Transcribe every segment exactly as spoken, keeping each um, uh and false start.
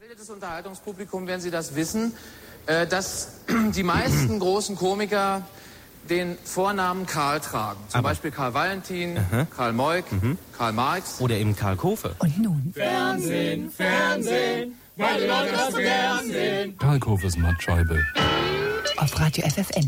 Das Unterhaltungspublikum, werden Sie das wissen, dass die meisten großen Komiker den Vornamen Karl tragen. Zum Aber Beispiel Karl Valentin, aha. Karl Moik, mhm. Karl Marx. Oder eben Karl Kofe. Und nun? Fernsehen, Fernsehen, weil die Leute das so gern sehen. Karl Kofes Mattscheibe. Auf Radio F F N.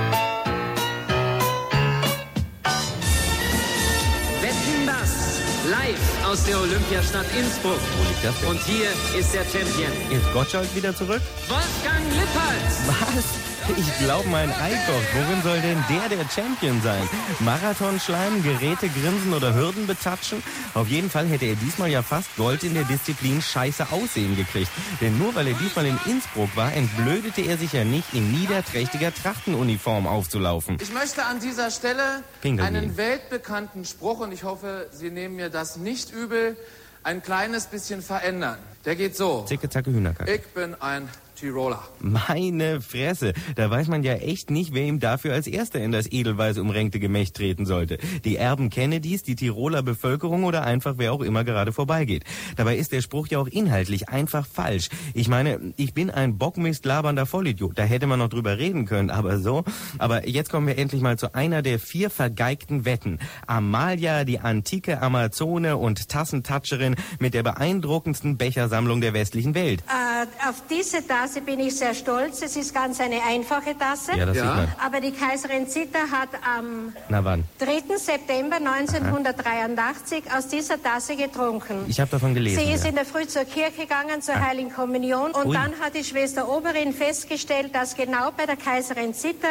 Wetten, das live aus der Olympiastadt Innsbruck. Wo liegt das denn? Und hier ist der Champion. Ist Gottschalk wieder zurück? Wolfgang Lippert. Was? Ich glaube, mein Eikoch. Worin soll denn der der Champion sein? Marathonschleim, Geräte grinsen oder Hürden betatschen? Auf jeden Fall hätte er diesmal ja fast Gold in der Disziplin Scheiße aussehen gekriegt. Denn nur weil er diesmal in Innsbruck war, entblödete er sich ja nicht, in niederträchtiger Trachtenuniform aufzulaufen. Ich möchte an dieser Stelle Pinkeln. einen weltbekannten Spruch, und ich hoffe, Sie nehmen mir das nicht übel, ein kleines bisschen verändern. Der geht so. Zicke, zacke, Hühnerkacke. Ich bin ein Tiroler. Meine Fresse, da weiß man ja echt nicht, wer ihm dafür als Erster in das edelweiß umränkte Gemächt treten sollte. Die Erben Kennedys, die Tiroler Bevölkerung oder einfach wer auch immer gerade vorbeigeht. Dabei ist der Spruch ja auch inhaltlich einfach falsch. Ich meine, ich bin ein Bockmist labernder Vollidiot, da hätte man noch drüber reden können, aber so. Aber jetzt kommen wir endlich mal zu einer der vier vergeigten Wetten. Amalia, die antike Amazone und Tassentatscherin mit der beeindruckendsten Bechersammlung der westlichen Welt. Äh, auf diese Tasse bin ich sehr stolz. Es ist ganz eine einfache Tasse. Ja, das ja. sieht man. Aber die Kaiserin Zita hat am Na wann? dritten September neunzehnhundertdreiundachtzig aus dieser Tasse getrunken. Ich habe davon gelesen. Sie ist ja. in der Früh zur Kirche gegangen, zur ah. Heiligen Kommunion. Und Ui. dann hat die Schwester Oberin festgestellt, dass genau bei der Kaiserin Zita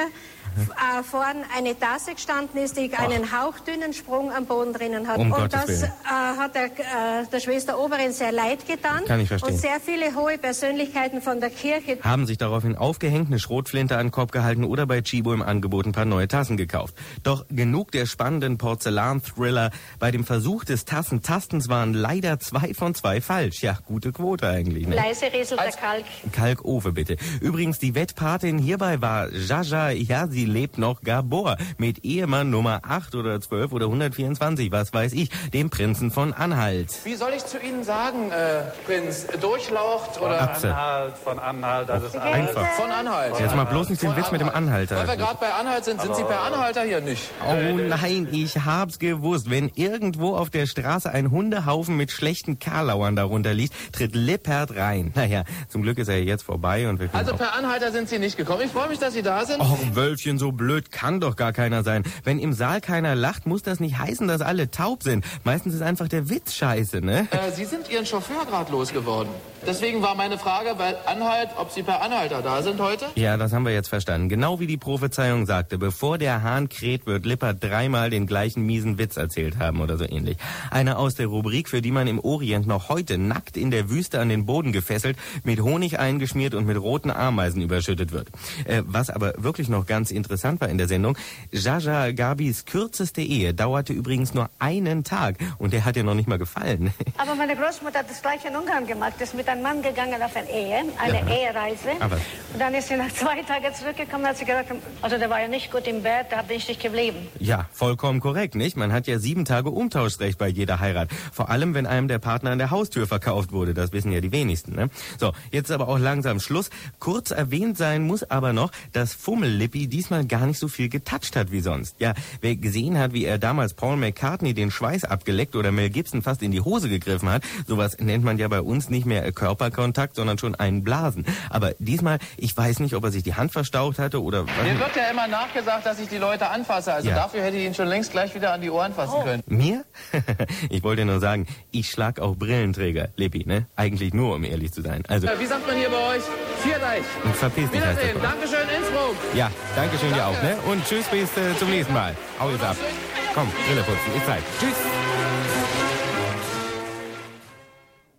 äh, vorn eine Tasse gestanden ist, die Ach. einen hauchdünnen Sprung am Boden drinnen hat. Um und Gottes das äh, hat der, äh, der Schwester Oberin sehr leid getan. Kann ich verstehen. Und sehr viele hohe Persönlichkeiten von der Kirche haben sich daraufhin aufgehängt, eine Schrotflinte an den Kopf gehalten oder bei Chibo im Angebot ein paar neue Tassen gekauft. Doch genug der spannenden Porzellan-Thriller. Bei dem Versuch des Tassentastens waren leider zwei von zwei falsch. Ja, gute Quote eigentlich. Ne? Leise rieselt der Kalk. Kalkofe bitte. Übrigens, die Wettpatin hierbei war Jaja, ja, sie lebt noch, Gabor, mit Ehemann Nummer acht oder zwölf oder hundertvierundzwanzig, was weiß ich, dem Prinzen von Anhalt. Wie soll ich zu Ihnen sagen, äh, Prinz? Durchlaucht oder... Apfel. Anhalt, von Anhalt, das ist Einfach. Von Anhalt. Jetzt mal bloß nicht den Von Witz mit dem Anhalter. Weil wir gerade bei Anhalt sind, sind Sie per Anhalter hier nicht? Oh nein, ich hab's gewusst. Wenn irgendwo auf der Straße ein Hundehaufen mit schlechten Karlauern darunter liegt, tritt Lippert rein. Naja, zum Glück ist er jetzt vorbei und wir können Also auch per Anhalter sind Sie nicht gekommen. Ich freue mich, dass Sie da sind. Och, Wölfchen, so blöd kann doch gar keiner sein. Wenn im Saal keiner lacht, muss das nicht heißen, dass alle taub sind. Meistens ist einfach der Witz scheiße, ne? Äh, Sie sind Ihren Chauffeur gerade losgeworden. Deswegen war meine Frage bei Anhalt, ob Sie per Anhalter da sind heute? Ja, das haben wir jetzt verstanden. Genau wie die Prophezeiung sagte, bevor der Hahn kräht, wird Lippert dreimal den gleichen miesen Witz erzählt haben oder so ähnlich. Einer aus der Rubrik, für die man im Orient noch heute nackt in der Wüste an den Boden gefesselt, mit Honig eingeschmiert und mit roten Ameisen überschüttet wird. Äh, was aber wirklich noch ganz interessant war in der Sendung, Jaja Gabis kürzeste Ehe dauerte übrigens nur einen Tag und der hat ihr noch nicht mal gefallen. Aber meine Großmutter hat das gleiche in Ungarn gemacht, ist mit einem Mann gegangen auf eine Ehe, eine ja. Ehereise. Aber. Und dann ist sie nach zwei Tagen zurückgekommen, hat sie gesagt, also der war ja nicht gut im Bett, da bin ich nicht geblieben. Ja, vollkommen korrekt, nicht? Man hat ja sieben Tage Umtauschrecht bei jeder Heirat. Vor allem, wenn einem der Partner an der Haustür verkauft wurde. Das wissen ja die wenigsten, ne? So, jetzt ist aber auch langsam Schluss. Kurz erwähnt sein muss aber noch, dass Fummel-Lippi diesmal gar nicht so viel getatscht hat wie sonst. Ja, wer gesehen hat, wie er damals Paul McCartney den Schweiß abgeleckt oder Mel Gibson fast in die Hose gegriffen hat, sowas nennt man ja bei uns nicht mehr Körperkontakt, sondern schon einen Blasen. Aber diesmal, ich weiß nicht, ob er sich die Hand verstaucht hatte oder... Mir wird ja immer nachgesagt, dass ich die Leute anfasse. Also ja. dafür hätte ich ihn schon längst gleich wieder an die Ohren fassen oh. können. Mir? Ich wollte nur sagen, ich schlag auch Brillenträger, Lippi, ne? Eigentlich nur, um ehrlich zu sein. Also... Wie sagt man hier bei euch? Viert euch. Verpiss dich, heißt Wiedersehen. das. Dankeschön, Innsbruck. Ja, danke schön dir auch, ne? Und tschüss, bis äh, zum nächsten Mal. Hau jetzt ab. Komm, Brille putzen, ich zeig. Tschüss.